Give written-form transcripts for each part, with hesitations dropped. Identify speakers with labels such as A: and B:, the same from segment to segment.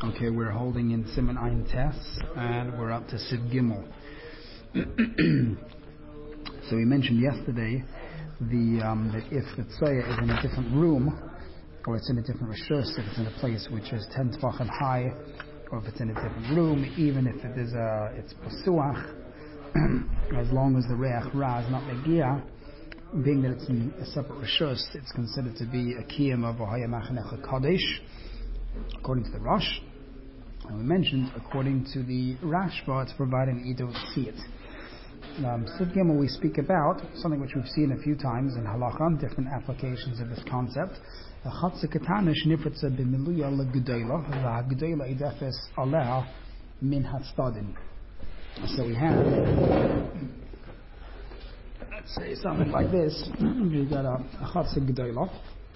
A: Okay, we're holding in Siman Ein Tes, and we're up to Sid Gimel. So we mentioned yesterday that if the tzaya is in a different room, or it's in a different rishus, if it's in a place which is 10 tefachim high, or if it's in a different room, even if it's pasuach, as long as the reach ra is not megia, being that it's in a separate rishus, it's considered to be a kiyam of Ohaya Machanecha Kadesh, according to the Rosh. And we mentioned, according to the Rashba, it's providing you don't see it. Sid Gimel, we speak about something which we've seen a few times in halacha, different applications of this concept. The chatza katana shnifritza b'miluya l'gedola, v'hagedola idefes aleha min hatstadin. So we have, let's say something like this. You've got a chatza gedola,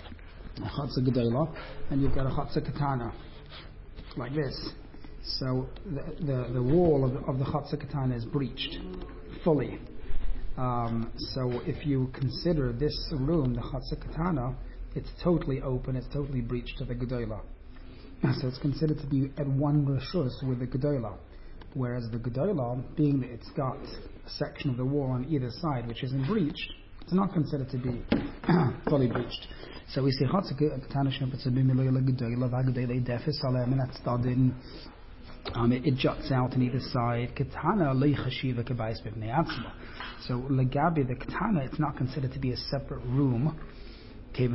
A: and you've got a chatza katana, like this. So the wall of the chatza katana is breached fully. So if you consider this room, the chatza katana, it's totally open, it's totally breached to the gedola. So it's considered to be at one rishus with the gedola. Whereas the gedola, being that it's got a section of the wall on either side which isn't breached, it's not considered to be fully breached. So we say chatza katana shnipetza b'miluya l'gedola v'hagedola idefes aleha min hatstadin. It juts out on either side. Katana leichashiva kabayis b'vnei atzma. So legabi the katana, it's not considered to be a separate room. And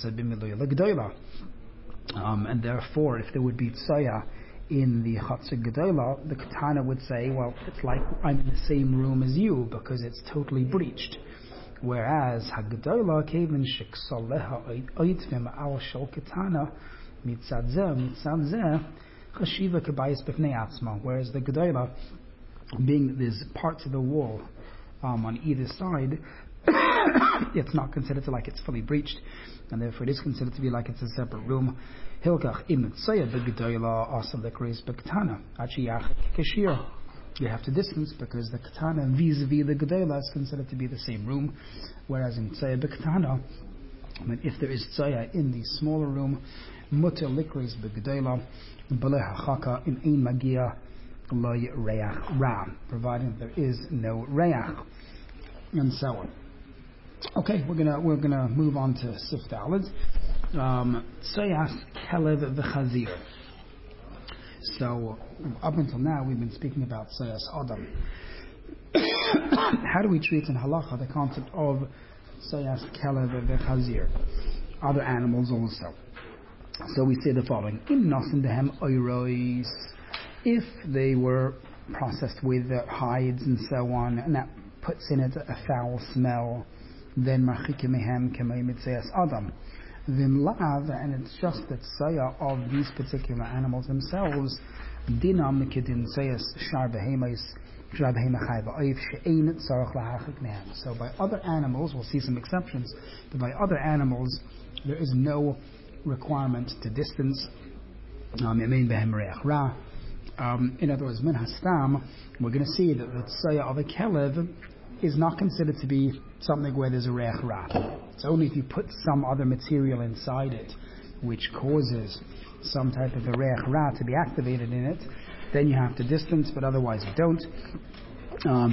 A: therefore, if there would be tzaya in the chatza gedola, the katana would say, well, it's like I'm in the same room as you because it's totally breached. Whereas hagedola kevan sheksaleha oitvim al shel katana mitzad zeh chashiva kabayis b'fnei atzma. Whereas the gedola, being that there's parts of the wall on either side, it's not considered to like it's fully breached, and therefore it is considered to be like it's a separate room. Hilkach im tzaya b'gedola asa l'kreis b'katana achiyach kashir. You have to distance because the katana vis-a-vis the gedola is considered to be the same room, whereas in tzaya b'katana, if there is tzaya in the smaller room, muter l'kreis b'gedola b'leh hachaka in ein magia loy reach ra, providing there is no reach, and so on. Okay, we're gonna move on to Sif Daled. Tzayas Kelev v'Chazir. So up until now we've been speaking about Tzayas Adam. How do we treat in halacha the concept of Tzayas Kelev v'Chazir? Other animals also. So we say the following: Im nasin dehem oirois. If they were processed with hides and so on, and that puts in it a foul smell, then marchike mehem kemay mitzayas adam. Vim lav, and it's just that tzaya of these particular animals themselves, dinam kedin tzayas shar behemais shar behemachai va'oif she'ein tzarach lahachik mehem. So by other animals, we'll see some exceptions, but by other animals there is no requirement to distance. Yemein behem reach ra. In other words, min hastam, we're going to see that the tzaya of a kelev is not considered to be something where there's a reach ra. It's only if you put some other material inside it which causes some type of a reach ra to be activated in it, then you have to distance, but otherwise you don't. So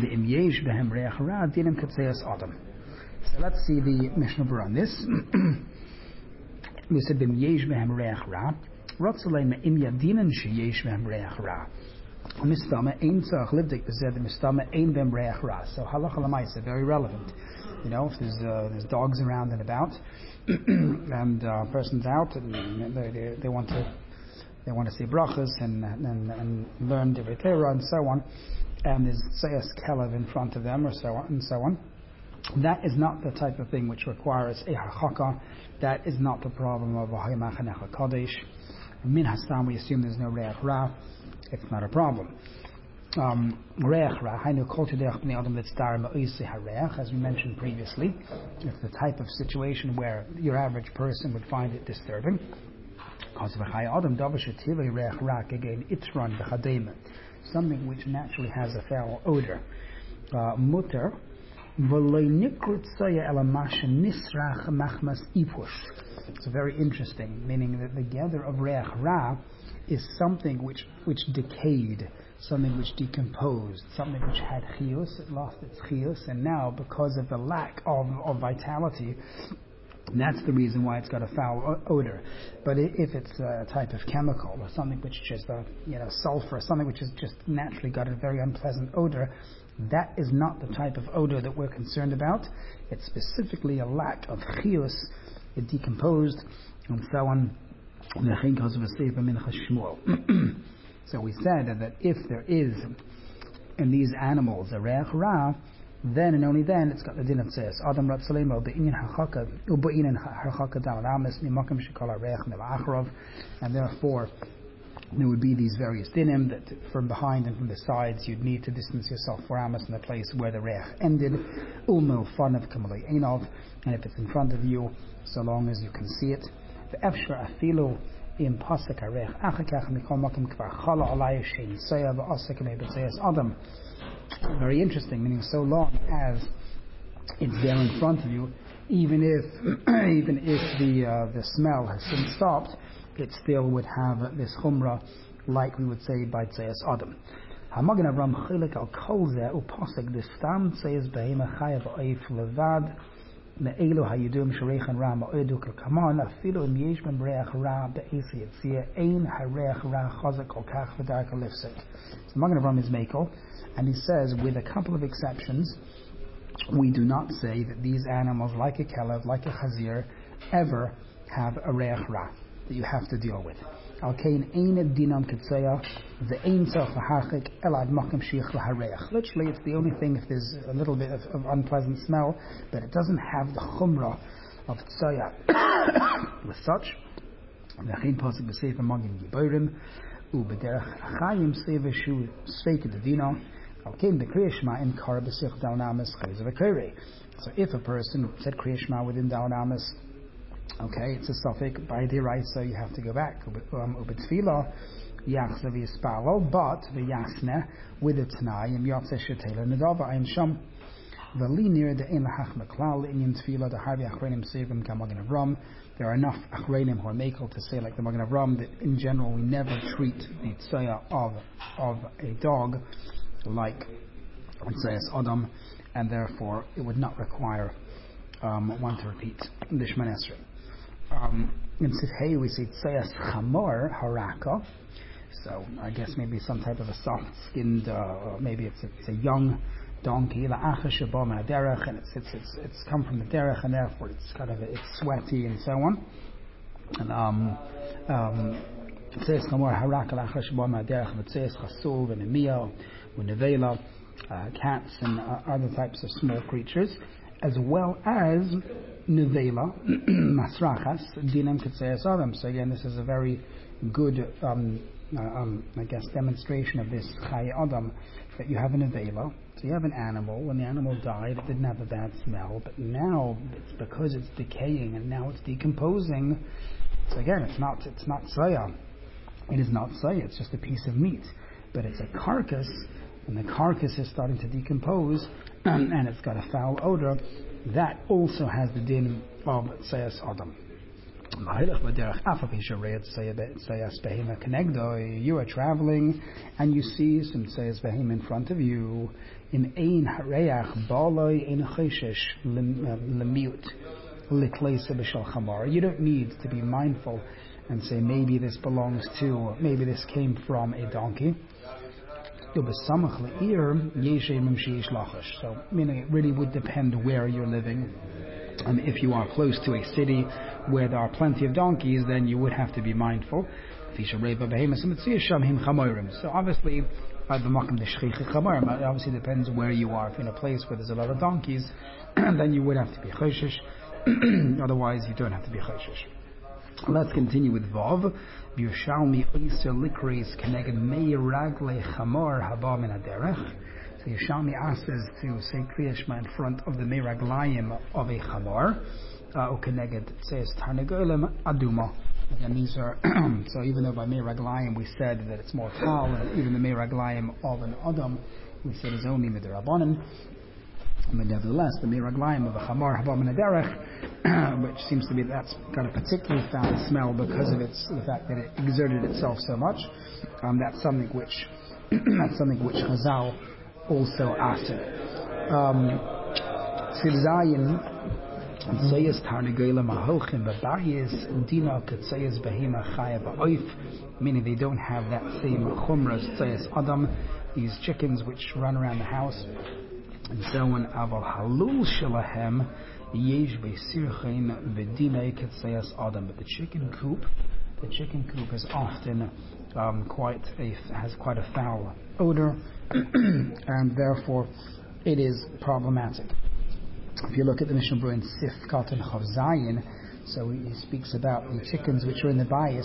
A: let's see the Mishnah Berurah on this. We said bim yesh behem reach ra. Rotzalei me'im yadinan sheyesh behem reach ra. Mistama ein tzarach livdik b'zeh mistama ein bem reach ra. So halacha l'maisa, very relevant. You know, if there's dogs around and about, and a person's out and they want to say brachas and learn divrei Torah and so on, and there's tzayas kelev in front of them or so on and so on. That is not the type of thing which requires a harchaka. That is not the problem of Ohaya Machanecha Kadesh. Min hastam, we assume there's no reach ra. It's not a problem. Reach ra, hainu kol tedech b'nei adam litzdar ma'oisei hareach, as we mentioned previously. It's the type of situation where your average person would find it disturbing. Something which naturally has a foul odor. Mutter. It's very interesting, meaning that the gather of reach ra is something which decayed, something which decomposed, something which had chiyus, it lost its chiyus, and now because of the lack of vitality, that's the reason why it's got a foul odor. But if it's a type of chemical or something which is sulfur, something which has just naturally got a very unpleasant odor, that is not the type of odor that we're concerned about. It's specifically a lack of chiyus, it decomposed, and so on. So we said that if there is in these animals a reach ra, then and only then it's got the din of tzeis adam ratzalemo be'inyan hachaka u'be'inyan hachaka da'alamis mimakim shekala reich melachrov, and therefore there would be these various dinim that from behind and from the sides you'd need to distance yourself for amas in the place where the reich ended, ulmil fanav kamalei einov, and if it's in front of you, so long as you can see it. The efshar afilu in pasuk harech achakach mikol makim kvar chala alay shein soya v'asek me'betzayas adam. Very interesting, meaning so long as it's there in front of you, even if the smell has since stopped, it still would have this chumrah, like we would say by tzayas adam. Hamagen Avram chilik al kol zeh upasek distam tzayas behema chayav oif levad me'elu hayidum shereichan ra ma'odu kaman afilu im yesh bem reach ra be'esi yitzia ein hareach ra chazak kol kach v'darka lifsek. So Magen Avram is mekel, and he says, with a couple of exceptions, we do not say that these animals, like a kelev, like a chazir, ever have a reach ra that you have to deal with. Literally, it's the only thing if there's a little bit of unpleasant smell, but it doesn't have the chumrah of tzoya. With such, so if a person said Kriya Shema within Dalanamis, okay, it's a suffix by the right, so you have to go back. Ubetfila yachzav yispalo, but the yasne with the tanai im yotze shetela nedava ein sham v'linir de in lahach meklal inyan tefila the harbi achreinim sevim kamagen avram. There are enough achreinim who are makel to say, like the Magen Avram, that in general we never treat the tzaya of a dog like tzayas adam, and therefore it would not require one to repeat the Shemana Esrei. In Sifhei we say tzayas chamor haraka, so I guess maybe some type of a soft-skinned, maybe it's a young donkey, la'acha sheba ma'derech, and it's come from the derech, and therefore it's it's sweaty and so on. And tzayas chamor haraka la'acha sheba ma'derech v'tzayas chasul v'nemiyah v'nevela, cats and other types of small creatures, as well as nevela, masrachas, dinam ketzayas adam. So again, this is a very good, I guess, demonstration of this chay adam, that you have a nevela. So you have an animal. When the animal died, it didn't have a bad smell, but now it's because it's decaying and now it's decomposing. So again, it's not soya. It is not soya. It's just a piece of meat, but it's a carcass, and the carcass is starting to decompose, and it's got a foul odor. That also has the din of tzayas adam. You are traveling and you see some tzayas behim in front of you. In ein hareach baloi in cheshesh lemiut likleisa b'shal chamar. You don't need to be mindful and say maybe this belongs to, or maybe this came from a donkey. So meaning it really would depend where you're living. If you are close to a city where there are plenty of donkeys, then you would have to be mindful. So obviously, it obviously depends where you are. If you're in a place where there's a lot of donkeys, then you would have to be choshesh. Otherwise, you don't have to be choshesh. Let's continue with Vav. Yerushalmi Oyser Likreis Keneged Meir Ragle Chamor Haba Min Haderech. So Yerushalmi asks us to say Kriya Shema in front of the Meir Raglayim of a Chamor. Keneged says Tarnagolim Aduma. And these are so even though by Meir Raglayim we said that it's more tal, and even the Meir Raglayim of an Adam we said is only Midrabanan. But nevertheless, the miraglayim of a chamar haba min haderech, which seems to be that's got a particularly foul smell because of the fact that it exerted itself so much. That's something which Chazal also asked. Tzivzayin Tzayas Tarnagoyla Maholchim Babayis Dina Katsayas Behema Chaya Ba'oif, meaning they don't have that same chumra as Tzayas Adam, these chickens which run around the house and so on. Aval Halul Shalahem Yesh Be'sirchein V'dinei Katsayas Adam, but the chicken coop is often has quite a foul odor and therefore it is problematic. If you look at the Mishnah Berurah in Sif Katan Chav Zayin, so he speaks about the chickens which are in the bias.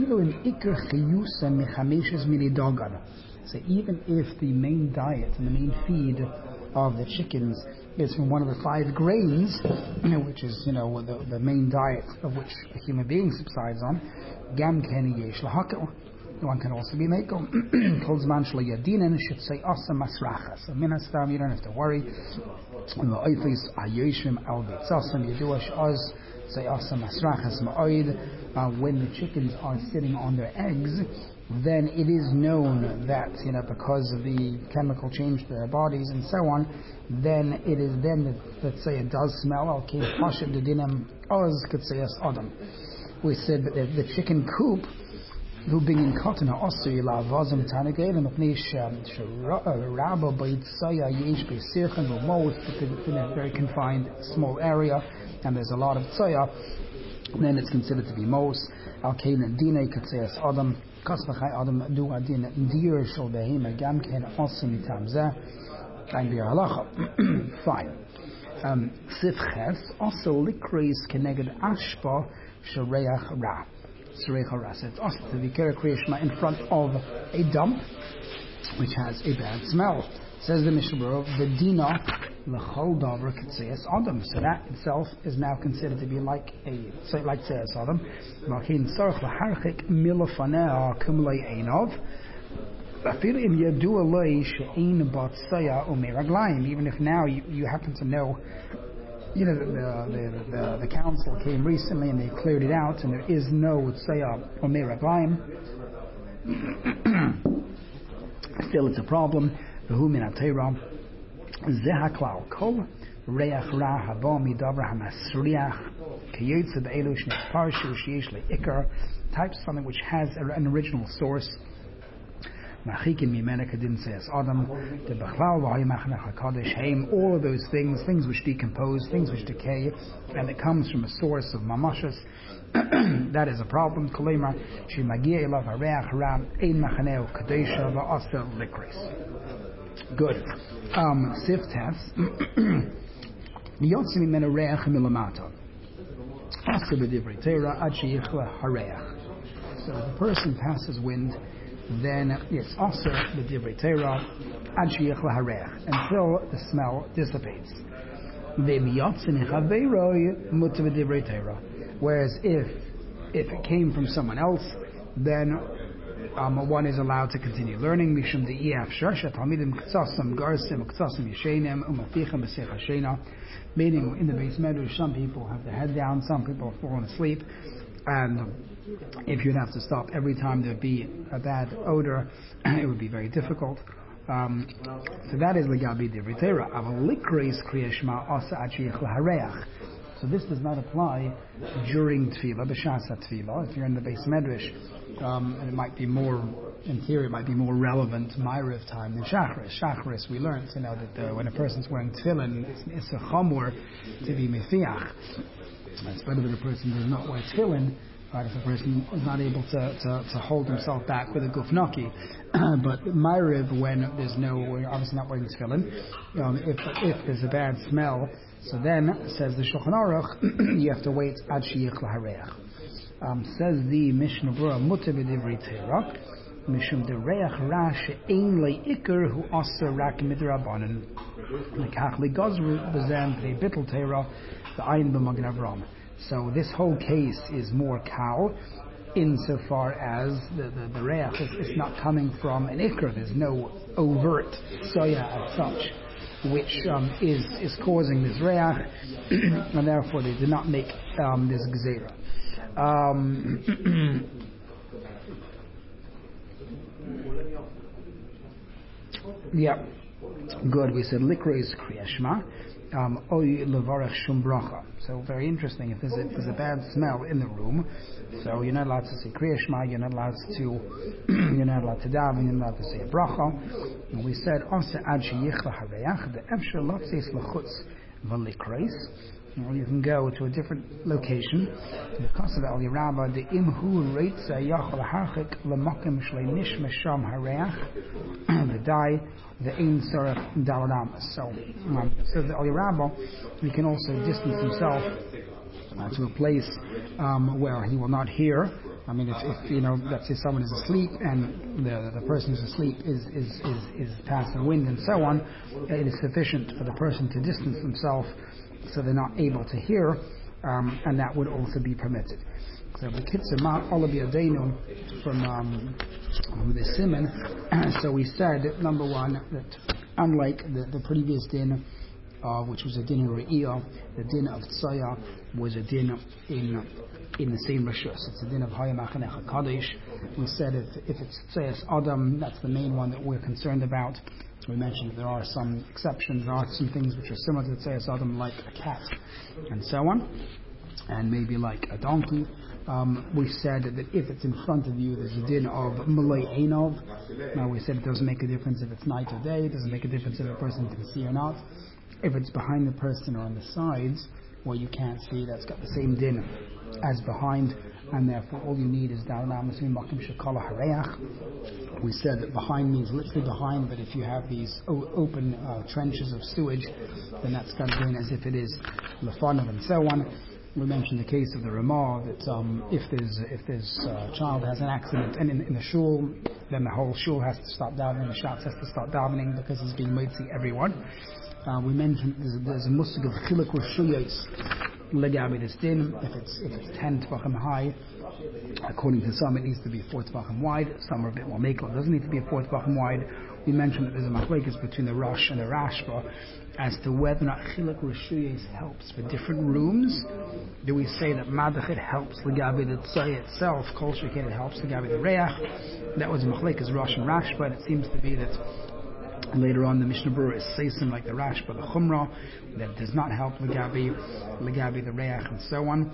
A: So even if the main diet and the main feed of the chickens is from one of the 5 grains, which is the main diet of which a human being subsides on, gam ken yesh lahakel. One can also be mekel. Kol zman shelo yadinen should say asa masracha. So minastam, you don't have to worry. When the oifis ayoshim al beitzasam yeduash oz say asa masrachas ma'oid. When the chickens are sitting on their eggs, then it is known that because of the chemical change to their bodies and so on, then it is then that, let's say, it does smell. Al kei pashat dedinem oz katsayas adam. We said that the chicken coop who being in cotton also yilavazim tanagel and upnish rabba beitzaya yesh be'sirchen v'mos, because it's in a very confined small area and there's a lot of tzaya, then it's considered to be mos. Al kein dinei katsayas adam kas v'chai adam du adin dir shel behema gam ken also mitam zeh and the halacha. Fine. Sifches also likris keneged ashpa shareach ra. It's also to be Kriyashma in front of a dump which has a bad smell. Says the Mishnah Berurah, the dina l'chol davar katsayas adam. So that itself is now considered to be like tzayas adam. Malkin sarch laharchik milafanea kumlei einov. Afil im yadu alei she'ein bat tzaya umeraglayim. Even if now you happen to know. The council came recently and they cleared it out, and there is no tzaya or meraglayim. Still, it's a problem. V'hu min ha'teira zeh haklal kol reach ra haba midavar hamasriach kiyotze be'elu shneis parshu sheyesh le'ikar, types of something which has an original source. Machikin mimena kadin says Adam, the Bechlal v'hayimachnech hakadosh heim, all of those things which decompose, things which decay, and it comes from a source of mamashas. That is a problem. Kolema shemagia elav hareach ram ein machaneo kadesha va'asa likris. Good. Siftas yotzi mimena reach milamata asa b'divrei Torah ad sheyichla hareach. So the person passes wind, then it's also the divrei Torah ad sheyichla hareach, until the smell dissipates. Whereas if it came from someone else, then one is allowed to continue learning. Mishum de'iyaf sharsha talmidim ktsasam garsim ktsasam yeshenim umaficham b'sech hashena. Meaning, in the Beis Medrash, some people have their head down, some people have fallen asleep, and if you'd have to stop every time there'd be a bad odor, it would be very difficult. So that is legabi divrei Torah. Aval likris kriyashma asa ad sheyichla hareach. So this does not apply during tefillah, b'shas tefillah. If you're in the Beis Medrash, and it might be more, in theory, it might be more relevant to Ma'ariv time than Shacharis. Shacharis, we learned, that when a person's wearing tefillin, it's a chamor to be mefiach. It's better that a person does not wear tefillin. Right, if a person is not able to hold himself back with a gufnaki. But Ma'ariv, when we're obviously not wearing tefillin, if there's a bad smell, so then, says the Shulchan Aruch, you have to wait ad sheyichla hareach. Says the Mishnah Berurah, mutar b'divrei Torah, mishum dereach ra she'ein le'ikar hu aser rak midrabanan, lekach legazru b'zem pnei bittul Torah v'ayin b'magen Avram. So this whole case is more kal, insofar as the reach is not coming from an ikr. There's no overt soya as such. which is causing this reach, and therefore they did not make this gzeira. Yeah, good. We said likra is kriyashma. Oy levarech shum bracha. So very interesting. If there's a bad smell in the room, so you're not allowed to say kriyashma. You're not allowed to daven. You're not allowed to say a bracha. And we said also ad sheyichla hareach the efshar lotzis lachutz v'likreis. You can go to a different location. Because of Eli Rabba, the imhu reitza yachol harchik lemakim shlei nishma sham hareach the dai the ein sarach dalaramas. So the Eli Rabba, he can also distance himself to a place where he will not hear. I mean, if let's say someone is asleep and the person who's asleep is passing wind and so on, it is sufficient for the person to distance himself so they're not able to hear, and that would also be permitted. So the kitzur ma olav yadeinu from the simon. So we said number one that unlike the previous din, which was a din in re'iyah, the din of tzaya was a din in the same rishus. It's a din of hayamach and kadosh. We said if it's tzayas adam, that's the main one that we're concerned about. We mentioned there are some exceptions. There are some things which are similar to tzayas adam, like a cat and so on, and maybe like a donkey. We said that if it's in front of you, there's a din of malay einov. Now we said it doesn't make a difference if it's night or day. It doesn't make a difference if a person can see or not. If it's behind the person or on the sides, well, you can't see, that's got the same din as behind, and therefore all you need is da'alam asmin makim shekala hareach. We said that behind means literally behind, but if you have these open trenches of sewage, then that's got to be as if it is lefanov and so on. We mentioned the case of the Ramah that if there's child has an accident and in the shul, then the whole shul has to stop davening, the shats has to stop davening because he's being motzi everyone. We mentioned there's a musig of chiluk rishuyos legabi this din. If it's 10 tvachim high, according to some it needs to be 4 tvachim wide. Some are a bit more makel. It doesn't need to be a 4 tvachim wide. We mentioned that there's a machlekes between the Rosh and the Rashba as to whether or not chiluk rishuyos helps for different rooms. Do we say that madachit helps legabi the tzay itself? Kol sheked it helps legabi the reach. That was a machlekes Rosh and Rashba, and it seems to be that later on the Mishnah Berurah is saying like the Rashba, the Chumrah, that it does not help legabi the reach and so on.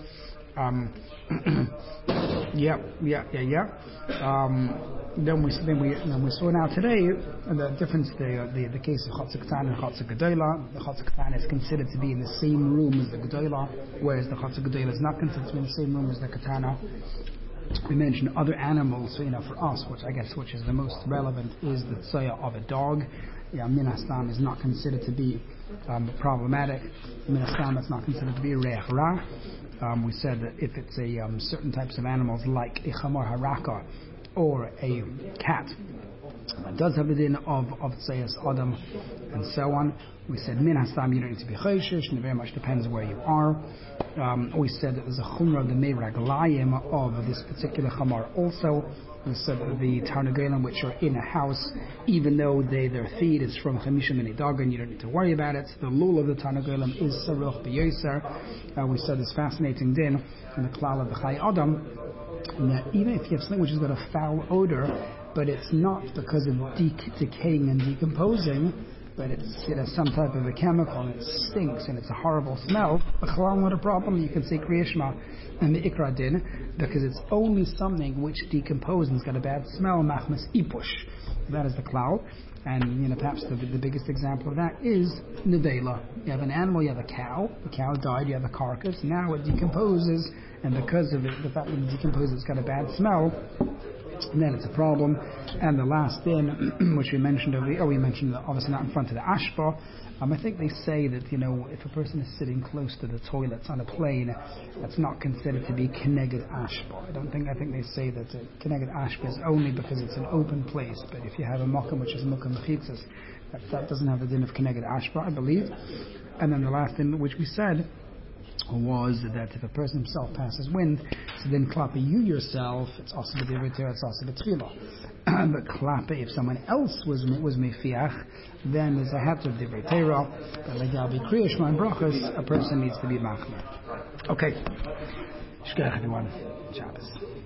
A: Then we saw now today the difference, the case of Chatzah Ketana and Chatzah Gedola. The Chatzah Ketana is considered to be in the same room as the Gedola, whereas the Chatzah Gedola is not considered to be in the same room as the Ketana. We mentioned other animals, for us, which is the most relevant, is the tzaya of a dog. Min hastam is not considered to be problematic. Min hastam is not considered to be reich ra. We said that if it's a certain types of animals like a chamor haraka or a cat, that does have a din of tzayas adam and so on. We said min hastam you don't need to be chayshish, and it very much depends where you are. We said that there's a chumrah the meiraglayim of this particular chamar also. We said that the tarnagolim which are in a house, even though their feed is from chamisha mini dagan, you don't need to worry about it. The lul of the tarnagolim is saruch b'yoser. We said this fascinating din in the klal of the chay adam, that even if you have something which has got a foul odor, but it's not because of decaying and decomposing, but it's some type of a chemical and it stinks and it's a horrible smell, not a problem. You can say Kriyashma and the Ikra din because it's only something which decomposes and it's got a bad smell, machmas ipush. That is the klal. And perhaps the biggest example of that is Nedela. You have an animal, you have a cow, the cow died, you have a carcass, now it decomposes, and because of the fact that it decomposes, it's got a bad smell, and then it's a problem. And the last din, which we mentioned we mentioned obviously not in front of the ashba. I think they say that if a person is sitting close to the toilets on a plane, that's not considered to be keneged ashba. I think they say that keneged ashba is only because it's an open place. But if you have a mokum which is mokum mechitzas, that doesn't have the din of keneged ashba, I believe. And then the last thing which we said was that if a person himself passes wind, so then klapa you yourself, it's also b'divrei Torah, it's also b'tefillah. But klapa, if someone else was mefiach, then there's a hat of divrei Torah. But legabi kriya shema and brachas, a person needs to be machmir. Okay, shkach everyone. Shabbos.